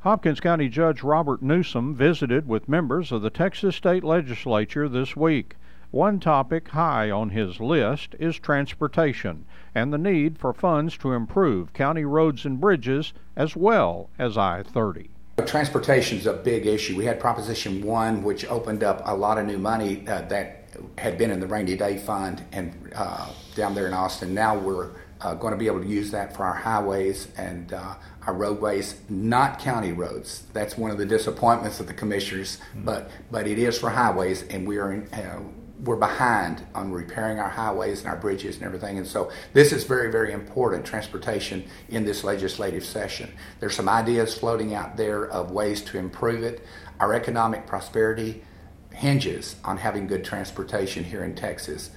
Hopkins County Judge Robert Newsom visited with members of the Texas State Legislature this week. One topic high on his list is transportation and the need for funds to improve county roads and bridges as well as I-30. Transportation is a big issue. We had Proposition 1, which opened up a lot of new money that had been in the rainy day fund and down there in Austin. Now we're going to be able to use that for our highways and our roadways, not county roads. That's one of the disappointments of the commissioners, but it is for highways, and we're behind on repairing our highways and our bridges and everything. And so this is very, very important, transportation, in this legislative session. There's some ideas floating out there of ways to improve it. Our economic prosperity hinges on having good transportation here in Texas.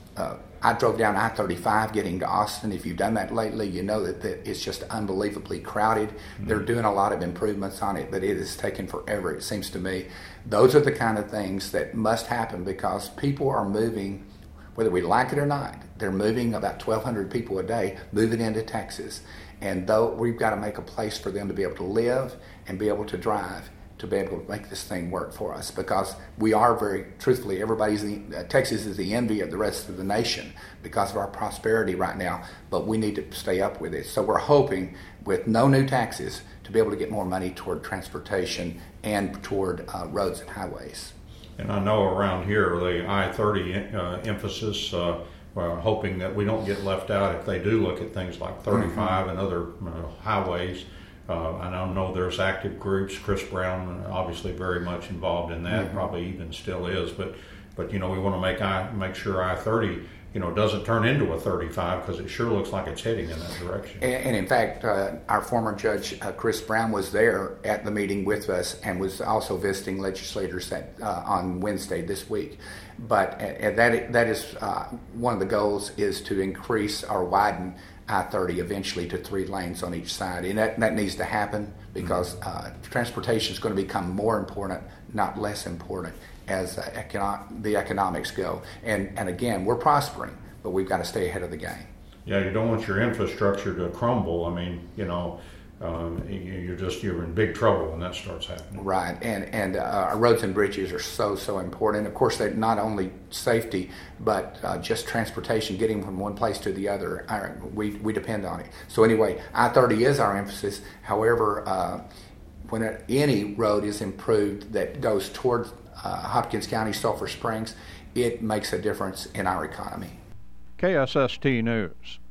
I drove down I-35 getting to Austin. If you've done that lately, you know that it's just unbelievably crowded. They're doing a lot of improvements on it, but it has taken forever, it seems to me. Those are the kind of things that must happen because people are moving, whether we like it or not. They're moving about 1,200 people a day, moving into Texas. And though we've got to make a place for them to be able to live and be able to drive, to be able to make this thing work for us, because we are very truthfully, Texas is the envy of the rest of the nation because of our prosperity right now, but we need to stay up with it. So we're hoping with no new taxes to be able to get more money toward transportation and toward roads and highways. And I know around here the I-30 emphasis, we're hoping that we don't get left out if they do look at things like 35 and other highways. I know there's active groups. Chris Brown obviously very much involved in that, probably even still is. But we want to make sure I-30 doesn't turn into a 35 because it sure looks like it's heading in that direction. And in fact, our former judge Chris Brown was there at the meeting with us and was also visiting legislators on Wednesday this week. But that is one of the goals is to increase or widen I-30 eventually to 3 lanes on each side, and that needs to happen because transportation is going to become more important, not less important, as the economics go. And again, we're prospering, but we've got to stay ahead of the game. Yeah, you don't want your infrastructure to crumble. I mean, you're in big trouble when that starts happening. Right, and our roads and bridges are so important. Of course, they're not only safety, but just transportation, getting from one place to the other. We depend on it. So anyway, I-30 is our emphasis. However, when any road is improved that goes towards Hopkins County, Sulphur Springs, it makes a difference in our economy. KSST News.